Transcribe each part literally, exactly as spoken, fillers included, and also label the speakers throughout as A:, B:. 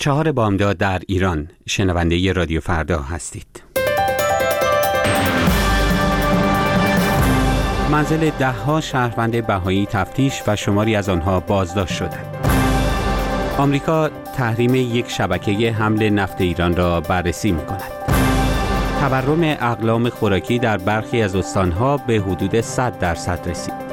A: چهار بامداد در ایران. شنونده رادیو فردا هستید. منزل ده ها شهروند بهایی تفتیش و شماری از آنها بازداشت شدند. آمریکا تحریم یک شبکه حمل نفت ایران را بررسی می‌کند. تورم اقلام خوراکی در برخی از استانها به حدود صد درصد رسید.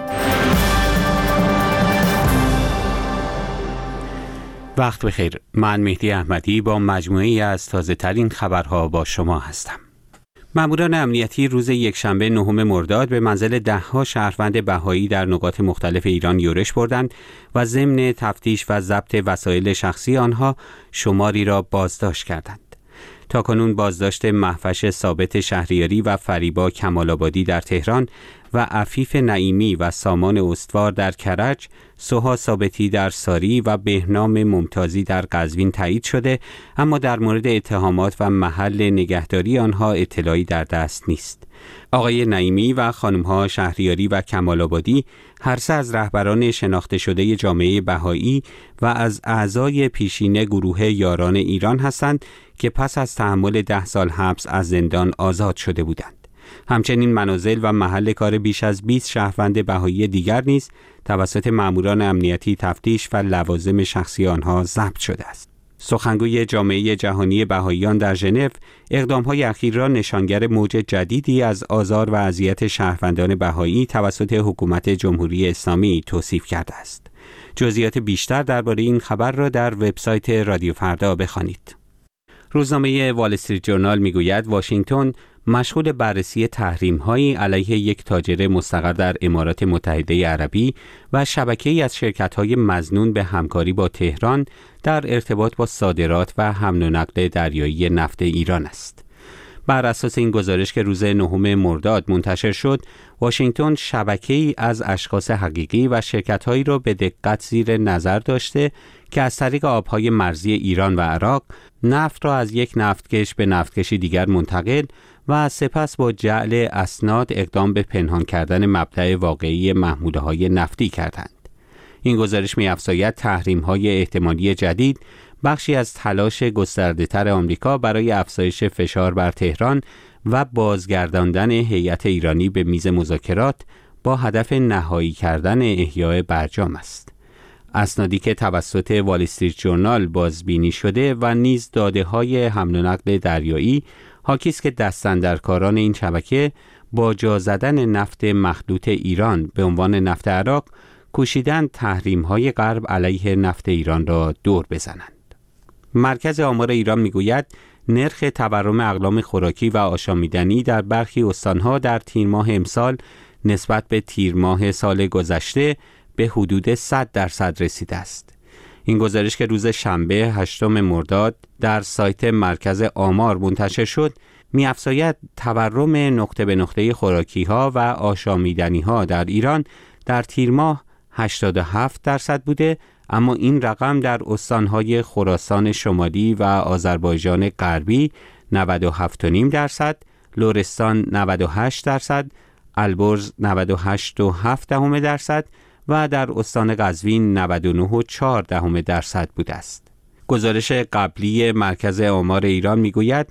A: وقت بخیر. من مهدی احمدی با مجموعه‌ای از تازه‌ترین خبرها با شما هستم. ماموران امنیتی روز یکشنبه نهم مرداد به منزل ده ها شهروند بهایی در نقاط مختلف ایران یورش بردند و ضمن تفتیش و ضبط وسایل شخصی آنها شماری را بازداشت کردند. تاکنون بازداشت مهوش ثابت شهریاری و فریبا کمال‌آبادی در تهران و عفیف نعیمی و سامان استوار در کرج، سوها ثابتی در ساری و بهنام ممتازی در قزوین تایید شده، اما در مورد اتهامات و محل نگهداری آنها اطلاعی در دست نیست. آقای نعیمی و خانم‌ها شهریاری و کمال‌آبادی هر سه از رهبران شناخته شده جامعه بهایی و از اعضای پیشین گروه یاران ایران هستند که پس از تحمل ده سال حبس از زندان آزاد شده بودند. همچنین منازل و محل کار بیش از بیست شهروند بهایی دیگر نیز توسط ماموران امنیتی تفتیش و لوازم شخصی آنها ضبط شده است. سخنگوی جامعه جهانی بهاییان در ژنو اقدام‌های اخیر را نشانگر موج جدیدی از آزار و اذیت شهروندان بهایی توسط حکومت جمهوری اسلامی توصیف کرده است. جزئیات بیشتر درباره این خبر را در وبسایت رادیو فردا بخوانید. روزنامه وال استریت جورنال میگوید واشنگتن مشغول بررسی تحریم‌هایی علیه یک تاجر مستقر در امارات متحده عربی و شبکه‌ای از شرکت‌های مظنون به همکاری با تهران در ارتباط با صادرات و حمل و نقل دریایی نفت ایران است. بر اساس این گزارش که روز نهم مرداد منتشر شد، واشنگتن شبکه‌ای از اشخاص حقیقی و شرکت‌هایی را به دقت زیر نظر داشته که از طریق آب‌های مرزی ایران و عراق نفت را از یک نفتکش به نفتکشی دیگر منتقل و سپس با جعل اسناد اقدام به پنهان کردن مبدأ واقعی محموله‌های نفتی کردند. این گزارش می‌افزاید تحریم‌های احتمالی جدید بخشی از تلاش گسترده‌تر آمریکا برای افزایش فشار بر تهران و بازگرداندن هیئت ایرانی به میز مذاکرات با هدف نهایی کردن احیای برجام است. اسنادی که توسط وال استریت جورنال بازبینی شده و نیز داده‌های حمل و نقل دریایی حاکی است که دستاندرکاران این شبکه با جا زدن نفت مخلوط ایران به عنوان نفت عراق کوشیدند تحریم‌های غرب علیه نفت ایران را دور بزنند. مرکز آمار ایران میگوید نرخ تورم اقلام خوراکی و آشامیدنی در برخی استانها در تیر ماه امسال نسبت به تیر ماه سال گذشته به حدود صد درصد رسیده است. این گزارش که روز شنبه هشتم مرداد در سایت مرکز آمار منتشر شد، می‌افزاید تورم نقطه به نقطه خوراکی‌ها و آشامیدنی‌ها در ایران در تیر ماه هشتاد و هفت درصد بوده، اما این رقم در استان‌های خراسان شمالی و آذربایجان غربی نود و هفت و نیم درصد، لرستان نود و هشت درصد، البرز نود و هشت و هفت دهم درصد و در استان قزوین نود و نه و چهار دهم درصد بوده است. گزارش قبلی مرکز آمار ایران میگوید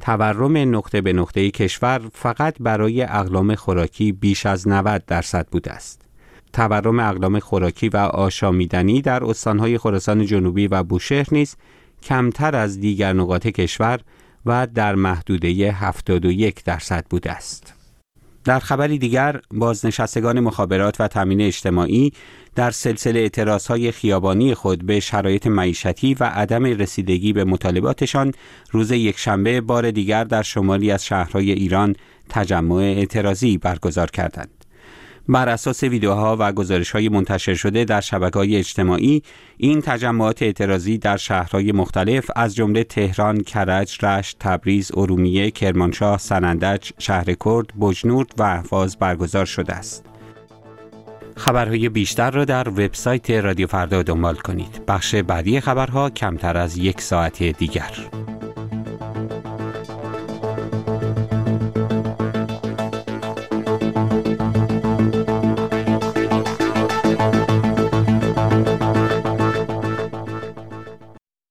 A: تورم نقطه به نقطه کشور فقط برای اقلام خوراکی بیش از نود درصد بوده است. تورم اقلام خوراکی و آشامیدنی در استانهای خراسان جنوبی و بوشهر نیز کمتر از دیگر نقاط کشور و در محدوده هفتاد و یک درصد بوده است. در خبری دیگر، بازنشستگان مخابرات و تامین اجتماعی در سلسله اعتراضهای خیابانی خود به شرایط معیشتی و عدم رسیدگی به مطالباتشان روز یکشنبه بار دیگر در شمالی از شهرهای ایران تجمع اعتراضی برگزار کردند. بر اساس ویدیوها و گزارش‌های منتشر شده در شبکه‌های اجتماعی، این تجمعات اعتراضی در شهرهای مختلف از جمله تهران، کرج، رشت، تبریز، ارومیه، کرمانشاه، سنندج، شهرکرد، بجنورد و اهواز برگزار شده است. خبرهای بیشتر را در وبسایت رادیو فردا دنبال کنید. بخش بعدی خبرها کمتر از یک ساعت دیگر.